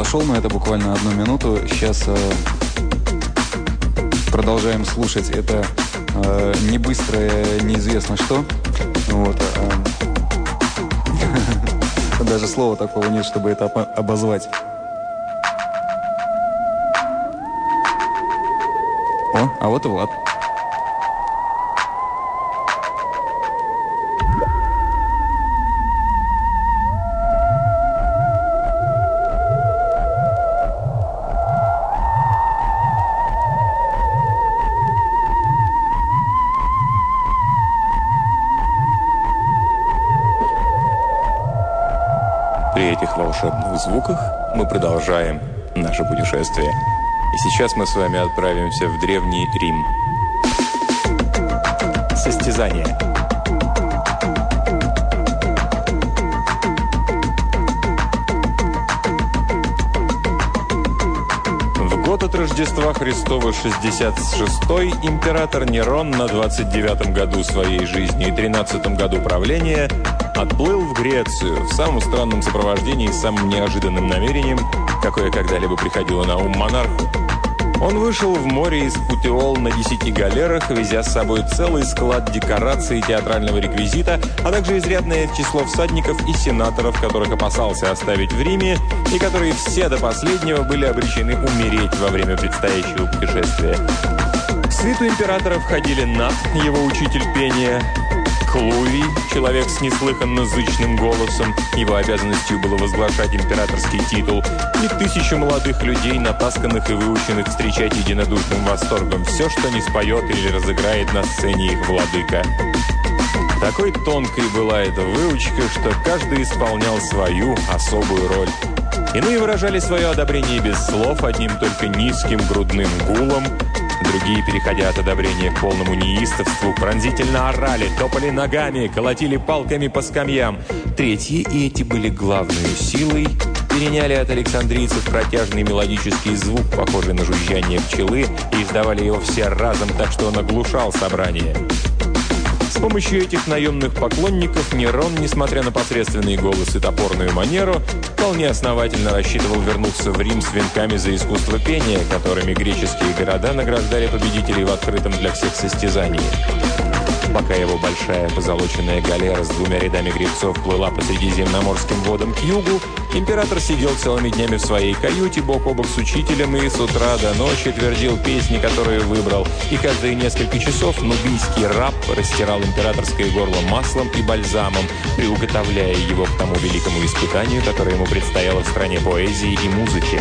отошел, но это буквально 1 минуту. Сейчас продолжаем слушать это не быстрое, неизвестно что. Вот. Даже слова такого нет, чтобы это обозвать. О, а вот и Влад. При этих волшебных звуках мы продолжаем наше путешествие. И сейчас мы с вами отправимся в Древний Рим. Состязание. В год от Рождества Христова 66-й император Нерон на 29-м году своей жизни и 13-м году правления отплыл в Грецию в самом странном сопровождении и самым неожиданным намерением, какое когда-либо приходило на ум монарху. Он вышел в море из Путиол на 10 галерах, везя с собой целый склад декораций и театрального реквизита, а также изрядное число всадников и сенаторов, которых опасался оставить в Риме, и которые все до последнего были обречены умереть во время предстоящего путешествия. В свиту императора входили Нат, его учитель пения, Клувий, человек с неслыханно зычным голосом, его обязанностью было возглашать императорский титул, и 1000 молодых людей, натасканных и выученных встречать единодушным восторгом все, что не споет или разыграет на сцене их владыка. Такой тонкой была эта выучка, что каждый исполнял свою особую роль. Иные выражали свое одобрение без слов, одним только низким грудным гулом. Другие, переходя от одобрения к полному неистовству, пронзительно орали, топали ногами, колотили палками по скамьям. Третьи, и эти были главной силой, переняли от александрийцев протяжный мелодический звук, похожий на жужжание пчелы, и издавали его все разом так, что он оглушал собрание. С помощью этих наемных поклонников Нерон, несмотря на посредственный голос и топорную манеру, вполне основательно рассчитывал вернуться в Рим с венками за искусство пения, которыми греческие города награждали победителей в открытом для всех состязании. Пока его большая позолоченная галера с 2 рядами гребцов плыла по Средиземноморским водам к югу, император сидел целыми днями в своей каюте бок о бок с учителем и с утра до ночи твердил песни, которые выбрал, и каждые несколько часов нубийский раб растирал императорское горло маслом и бальзамом, приуготовляя его к тому великому испытанию, которое ему предстояло в стране поэзии и музыки.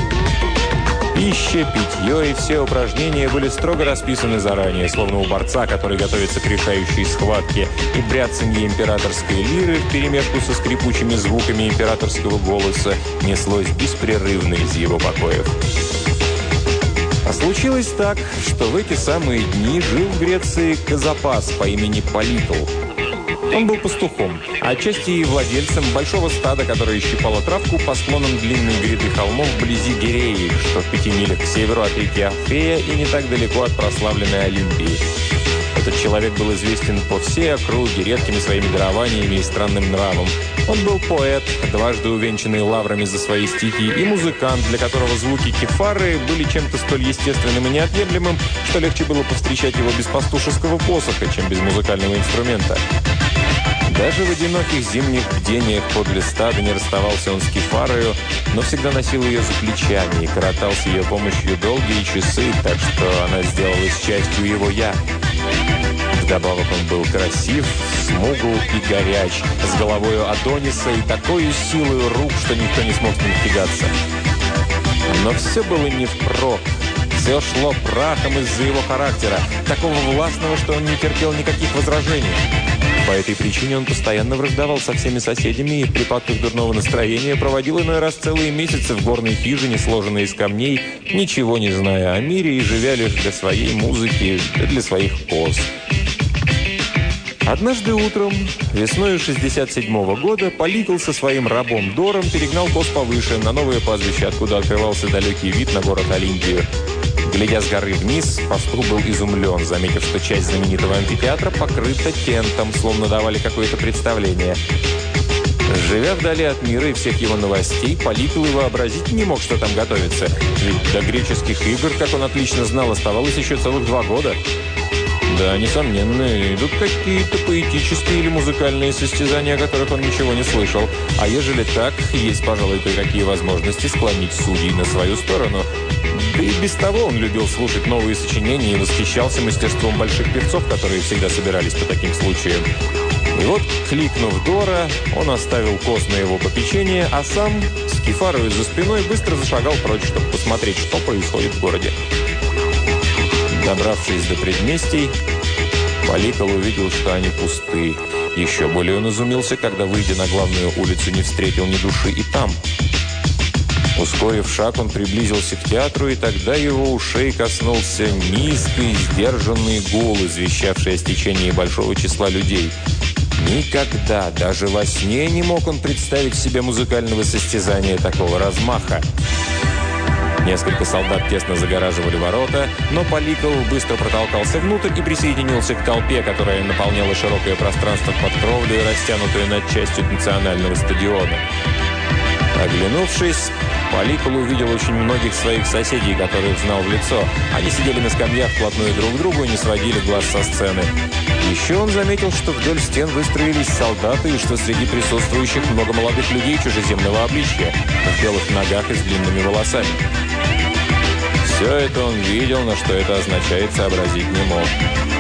Пища, питье и все упражнения были строго расписаны заранее, словно у борца, который готовится к решающей схватке, и бряцанье императорской лиры вперемешку со скрипучими звуками императорского голоса неслось беспрерывно из его покоев. А случилось так, что в эти самые дни жил в Греции казапас по имени Политл. Он был пастухом, а отчасти и владельцем большого стада, которое щипало травку по склонам длинной гряды холмов вблизи Гиреи, что в 5 милях к северу от реки Афея и не так далеко от прославленной Олимпии. Этот человек был известен по всей округе редкими своими дарованиями и странным нравом. Он был поэт, дважды увенчанный лаврами за свои стихи, и музыкант, для которого звуки кефары были чем-то столь естественным и неотъемлемым, что легче было повстречать его без пастушеского посоха, чем без музыкального инструмента. Даже в одиноких зимних бдениях подле стада не расставался он с кефарою, но всегда носил ее за плечами и коротал с ее помощью долгие часы, так что она сделалась частью его «я». Вдобавок он был красив, смугл и горяч, с головою Адониса и такой силой рук, что никто не смог с ним тягаться. Но все было не впрок. Все шло прахом из-за его характера, такого властного, что он не терпел никаких возражений. По этой причине он постоянно враждовал со всеми соседями и в припадках дурного настроения проводил иной раз целые месяцы в горной хижине, сложенной из камней, ничего не зная о мире и живя лишь для своей музыки, для своих коз. Однажды утром, весною 67-го года, Политл со своим рабом Дором перегнал коз повыше, на новое пастбище, откуда открывался далекий вид на город Олимпию. Глядя с горы вниз, пастух был изумлен, заметив, что часть знаменитого амфитеатра покрыта тентом, словно давали какое-то представление. Живя вдали от мира и всех его новостей, Паликол и вообразить не мог, что там готовится. Ведь до греческих игр, как он отлично знал, оставалось еще целых 2 года. Да, несомненно, идут какие-то поэтические или музыкальные состязания, о которых он ничего не слышал. А ежели так, есть, пожалуй, кое-какие возможности склонить судей на свою сторону. Да и без того он любил слушать новые сочинения и восхищался мастерством больших певцов, которые всегда собирались по таким случаям. И вот, кликнув Дора, он оставил коз на его попечение, а сам, с кефарой за спиной, быстро зашагал прочь, чтобы посмотреть, что происходит в городе. Добравшись до предместий, Паликол увидел, что они пусты. Еще более он изумился, когда, выйдя на главную улицу, не встретил ни души и там. Ускорив шаг, он приблизился к театру, и тогда его ушей коснулся низкий, сдержанный гул, извещавший о стечении большого числа людей. Никогда, даже во сне, не мог он представить себе музыкального состязания такого размаха. Несколько солдат тесно загораживали ворота, но Паликол быстро протолкался внутрь и присоединился к толпе, которая наполняла широкое пространство под кровлей, растянутую над частью национального стадиона. Оглянувшись, Паликол увидел очень многих своих соседей, которых знал в лицо. Они сидели на скамьях вплотную друг к другу и не сводили глаз со сцены. Еще он заметил, что вдоль стен выстроились солдаты, и что среди присутствующих много молодых людей чужеземного обличья, в белых ногах и с длинными волосами. Все это он видел, но что это означает, сообразить не мог.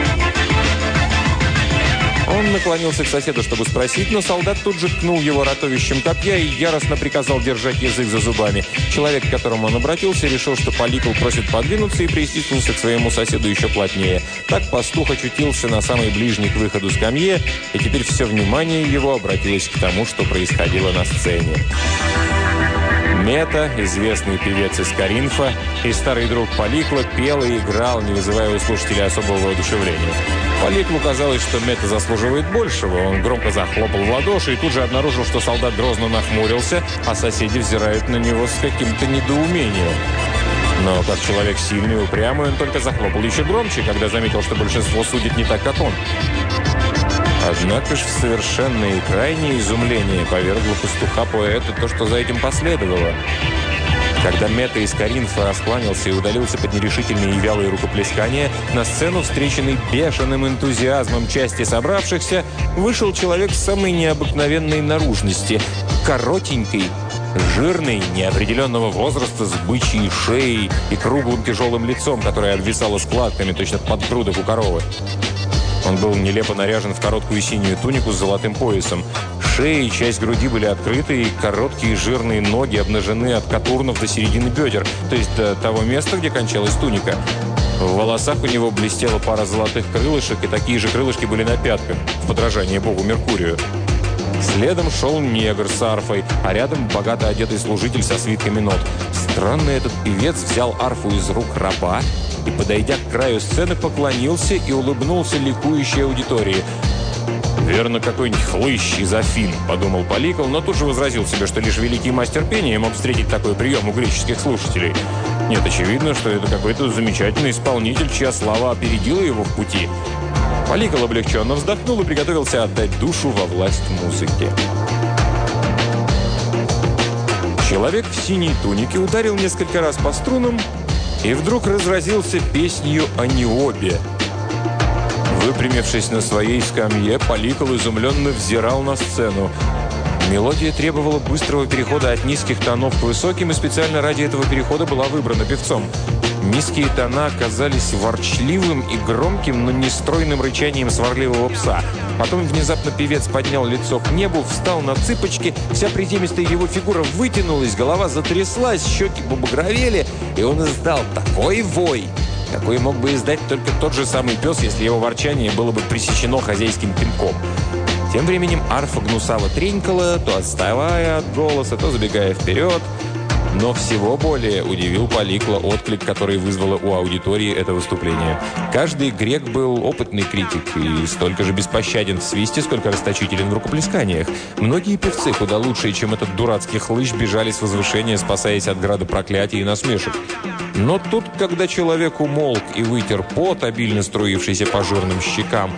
Он наклонился к соседу, чтобы спросить, но солдат тут же ткнул его ротовищем копья и яростно приказал держать язык за зубами. Человек, к которому он обратился, решил, что Паликол просит подвинуться, и притиснулся к своему соседу еще плотнее. Так пастух очутился на самой ближней к выходу скамье, и теперь все внимание его обратилось к тому, что происходило на сцене. Мета, известный певец из Коринфа, и старый друг Паликла, пел и играл, не вызывая у слушателей особого воодушевления. Паликлу казалось, что Мета заслуживает большего. Он громко захлопал в ладоши и тут же обнаружил, что солдат грозно нахмурился, а соседи взирают на него с каким-то недоумением. Но как человек сильный и упрямый, он только захлопал еще громче, когда заметил, что большинство судит не так, как он. Однако ж в совершенное и крайнее изумление повергло пастуха-поэта то, что за этим последовало. Когда Мета из Коринфа раскланялся и удалился под нерешительные и вялые рукоплескания, на сцену, встреченный бешеным энтузиазмом части собравшихся, вышел человек самой необыкновенной наружности. Коротенький, жирный, неопределенного возраста, с бычьей шеей и круглым тяжелым лицом, которое обвисало складками, точно подгрудок у коровы. Он был нелепо наряжен в короткую синюю тунику с золотым поясом. Шея и часть груди были открыты, и короткие жирные ноги обнажены от катурнов до середины бедер, то есть до того места, где кончалась туника. В волосах у него блестела пара золотых крылышек, и такие же крылышки были на пятках, в подражание богу Меркурию. Следом шел негр с арфой, а рядом богато одетый служитель со свитками нот. Странный этот певец взял арфу из рук раба и, подойдя к краю сцены, поклонился и улыбнулся ликующей аудитории. «Верно, какой-нибудь хлыщ из Афин», — подумал Паликол, но тут же возразил себе, что лишь великий мастер пения мог встретить такой прием у греческих слушателей. Нет, очевидно, что это какой-то замечательный исполнитель, чья слава опередила его в пути. Паликол облегченно вздохнул и приготовился отдать душу во власть музыки. Человек в синей тунике ударил несколько раз по струнам и вдруг разразился песнью о Необе. Выпрямившись на своей скамье, Паликол изумленно взирал на сцену. Мелодия требовала быстрого перехода от низких тонов к высоким, и специально ради этого перехода была выбрана певцом. Низкие тона оказались ворчливым и громким, но нестройным рычанием сварливого пса. Потом внезапно певец поднял лицо к небу, встал на цыпочки, вся приземистая его фигура вытянулась, голова затряслась, щеки побагровели, и он издал такой вой, какой мог бы издать только тот же самый пес, если его ворчание было бы пресечено хозяйским пинком. Тем временем арфа гнусаво тренькала, то отставая от голоса, то забегая вперед. Но всего более удивил Паликла отклик, который вызвало у аудитории это выступление. Каждый грек был опытный критик и столько же беспощаден в свисте, сколько расточителен в рукоплесканиях. Многие певцы, куда лучшие, чем этот дурацкий хлыщ, бежали с возвышения, спасаясь от града проклятий и насмешек. Но тут, когда человек умолк и вытер пот, обильно струившийся по жирным щекам,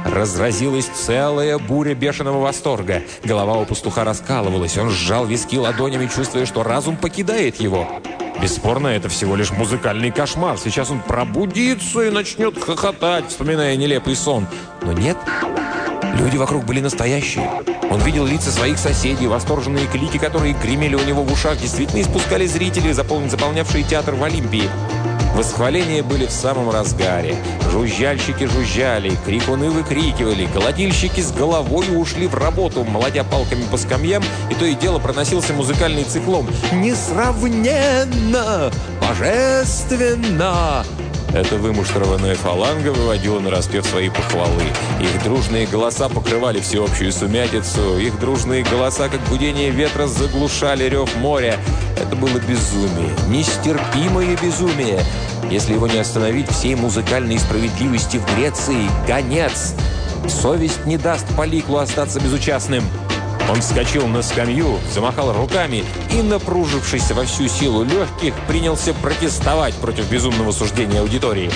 Разразилась целая буря бешеного восторга. Голова у пастуха раскалывалась. Он сжал виски ладонями, чувствуя, что разум покидает его. Бесспорно, это всего лишь музыкальный кошмар. Сейчас он пробудится и начнет хохотать, вспоминая нелепый сон. Но нет, люди вокруг были настоящие. Он видел лица своих соседей, восторженные клики, которые гремели у него в ушах, действительно испускали зрители, заполнявшие театр в Олимпии. Восхваления были в самом разгаре. Жужжальщики жужжали, крикуны выкрикивали, колотильщики с головой ушли в работу, молотя палками по скамьям, и то и дело проносился музыкальный циклон. «Несравненно! Божественно!» Эта вымуштрованная фаланга выводила на распев свои похвалы. Их дружные голоса покрывали всеобщую сумятицу. Их дружные голоса, как гудение ветра, заглушали рев моря. Это было безумие, нестерпимое безумие. Если его не остановить всей музыкальной справедливости в Греции, конец. Совесть не даст Поликлу остаться безучастным. Он вскочил на скамью, замахал руками и, напружившись во всю силу легких, принялся протестовать против безумного суждения аудитории.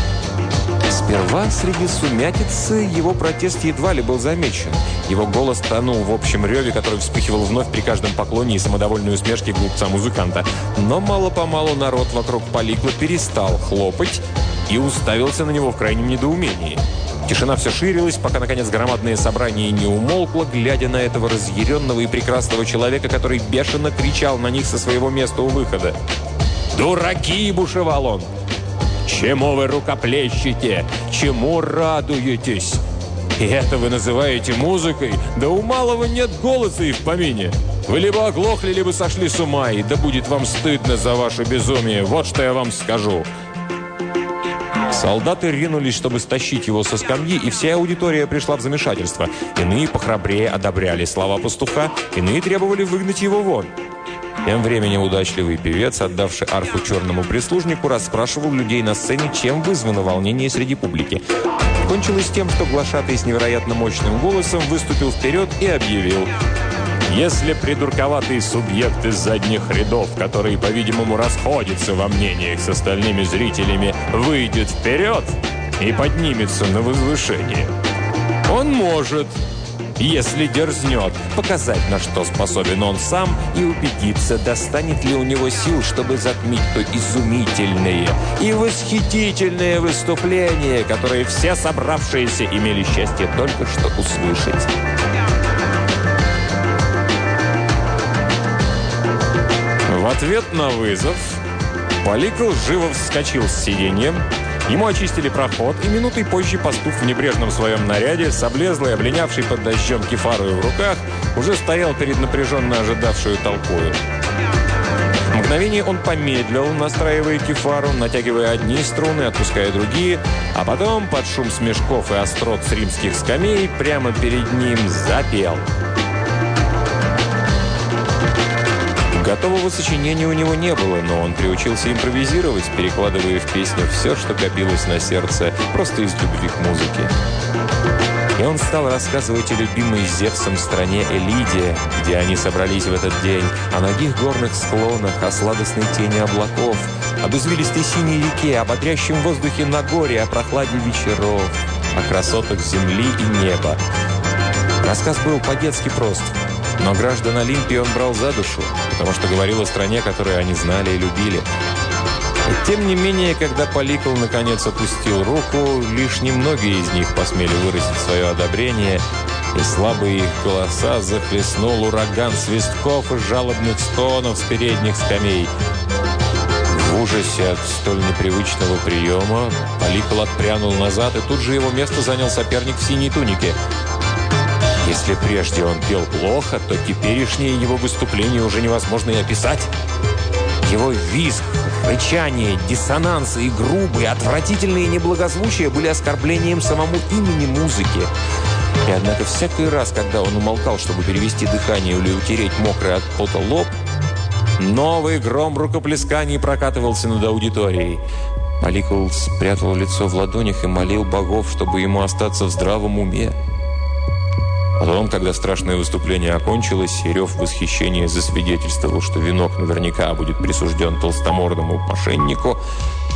Сперва среди сумятицы его протест едва ли был замечен. Его голос тонул в общем реве, который вспыхивал вновь при каждом поклоне и самодовольной усмешке глупца-музыканта. Но мало-помалу народ вокруг Поликла перестал хлопать и уставился на него в крайнем недоумении. Тишина все ширилась, пока, наконец, громадное собрание не умолкло, глядя на этого разъяренного и прекрасного человека, который бешено кричал на них со своего места у выхода. «Дураки!» – бушевал он. «Чему вы рукоплещете? Чему радуетесь? И это вы называете музыкой? Да у малого нет голоса и в помине. Вы либо оглохли, либо сошли с ума, и да будет вам стыдно за ваше безумие. Вот что я вам скажу». Солдаты ринулись, чтобы стащить его со скамьи, и вся аудитория пришла в замешательство. Иные похрабрее одобряли слова пастуха, иные требовали выгнать его вон. Тем временем удачливый певец, отдавший арфу черному прислужнику, расспрашивал людей на сцене, чем вызвано волнение среди публики. Кончилось тем, что глашатый с невероятно мощным голосом выступил вперед и объявил: «Если придурковатый субъект из задних рядов, который, по-видимому, расходится во мнениях с остальными зрителями, выйдет вперед и поднимется на возвышение, он может, если дерзнет, показать, на что способен он сам, и убедиться, достанет ли у него сил, чтобы затмить то изумительное и восхитительное выступление, которое все собравшиеся имели счастье только что услышать». В ответ на вызов Поликл живо вскочил с сиденья, ему очистили проход, и минутой позже пастух в небрежном своем наряде, с облезлой, облинявшей под дождем кефарою в руках, уже стоял перед напряженно ожидавшую толпою. В мгновение он помедлил, настраивая кефару, натягивая одни струны, отпуская другие, а потом, под шум смешков и острот с римских скамей, прямо перед ним запел. Готового сочинения у него не было, но он приучился импровизировать, перекладывая в песню все, что копилось на сердце, просто из любви к музыке. И он стал рассказывать о любимой Зевсом стране Элиде, где они собрались в этот день, о ногих горных склонах, о сладостной тени облаков, об извилистой синей реке, о бодрящем воздухе на горе, о прохладе вечеров, о красотах земли и неба. Рассказ был по-детски прост. Но граждан Олимпии он брал за душу, потому что говорил о стране, которую они знали и любили. И тем не менее, когда Поликл наконец опустил руку, лишь немногие из них посмели выразить свое одобрение, и слабые их голоса захлестнул ураган свистков и жалобных стонов с передних скамей. В ужасе от столь непривычного приема Поликл отпрянул назад, и тут же его место занял соперник в синей тунике. Если прежде он пел плохо, то теперешнее его выступление уже невозможно и описать. Его визг, рычание, диссонансы и грубые, отвратительные неблагозвучия были оскорблением самому имени музыки. И однако всякий раз, когда он умолкал, чтобы перевести дыхание или утереть мокрый от пота лоб, новый гром рукоплесканий прокатывался над аудиторией. Поликл спрятал лицо в ладонях и молил богов, чтобы ему остаться в здравом уме. Потом, когда страшное выступление окончилось, и рев восхищения засвидетельствовал, что венок наверняка будет присужден толстомордому мошеннику,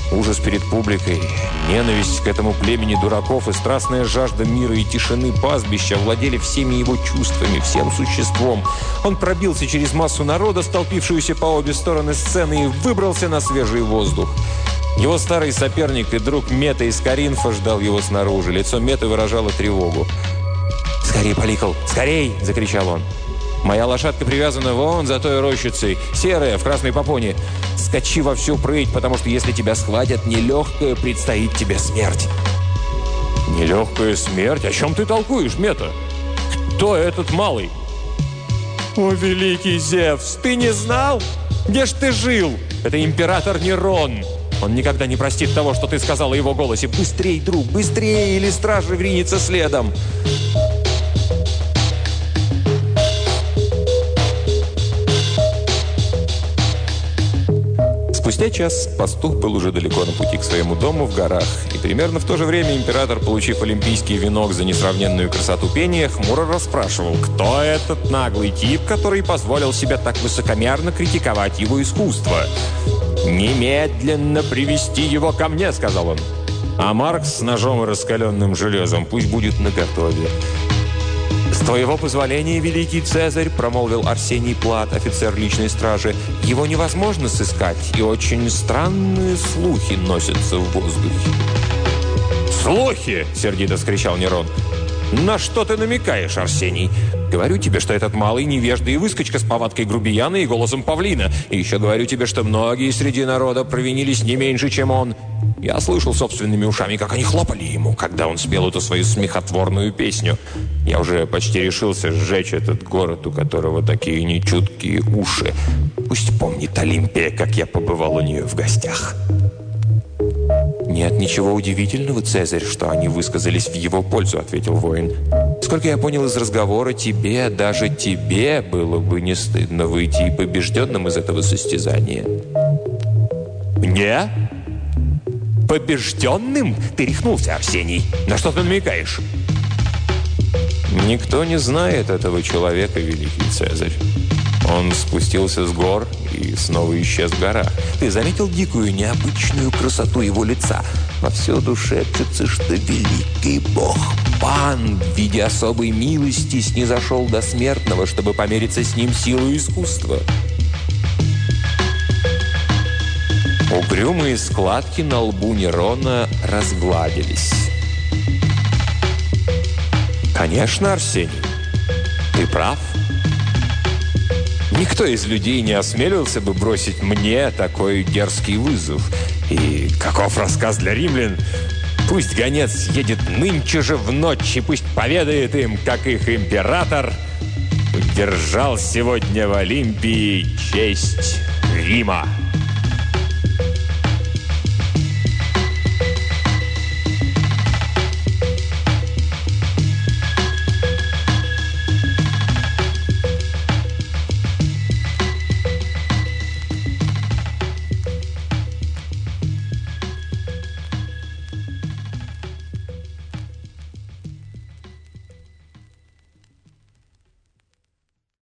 Ужас перед публикой, ненависть к этому племени дураков и страстная жажда мира и тишины пастбища владели всеми его чувствами, всем существом. Он пробился через массу народа, столпившуюся по обе стороны сцены, и выбрался на свежий воздух. Его старый соперник и друг Мета из Коринфа ждал его снаружи. Лицо Меты выражало тревогу. «Скорей, Поликл, скорей!» – закричал он. «Моя лошадка привязана вон за той рощицей, серая, в красной попоне. Скачи во всю прыть, потому что если тебя схватят, нелегкая предстоит тебе смерть». «Нелегкая смерть? О чем ты толкуешь, Мета? Кто этот малый?» «О, великий Зевс, ты не знал? Где ж ты жил? Это император Нерон. Он никогда не простит того, что ты сказал о его голосе. Быстрей, друг, быстрее, или стража ринется следом!» Спустя час пастух был уже далеко на пути к своему дому в горах, и примерно в то же время император, получив олимпийский венок за несравненную красоту пения, хмуро расспрашивал, кто этот наглый тип, который позволил себе так высокомерно критиковать его искусство. «Немедленно привести его ко мне», — сказал он. «А Маркс с ножом и раскаленным железом пусть будет наготове». «С твоего позволения, великий Цезарь», — промолвил Арсений Плат, офицер личной стражи, — «его невозможно сыскать, и очень странные слухи носятся в воздухе». «Слухи!» — сердито вскричал Нерон. «На что ты намекаешь, Арсений? Говорю тебе, что этот малый невежда и выскочка с повадкой грубияна и голосом павлина. И еще говорю тебе, что многие среди народа провинились не меньше, чем он. Я слышал собственными ушами, как они хлопали ему, когда он спел эту свою смехотворную песню. Я уже почти решился сжечь этот город, у которого такие нечуткие уши. Пусть помнит Олимпия, как я побывал у нее в гостях». «Нет ничего удивительного, Цезарь, что они высказались в его пользу», — ответил воин. «Сколько я понял из разговора, тебе, даже тебе, было бы не стыдно выйти побежденным из этого состязания». «Мне? Побежденным? Ты рехнулся, Арсений. На что ты намекаешь?» «Никто не знает этого человека, великий Цезарь. Он спустился с гор и снова исчез в горах. Ты заметил дикую, необычную красоту его лица? Повсюду шепчется, что великий бог Пан в виде особой милости снизошел до смертного, чтобы помериться с ним силой искусства». Угрюмые складки на лбу Нерона разгладились. «Конечно, Арсений, ты прав. Никто из людей не осмелился бы бросить мне такой дерзкий вызов. И каков рассказ для римлян? Пусть гонец едет нынче же в ночь, и пусть поведает им, как их император удержал сегодня в Олимпии честь Рима».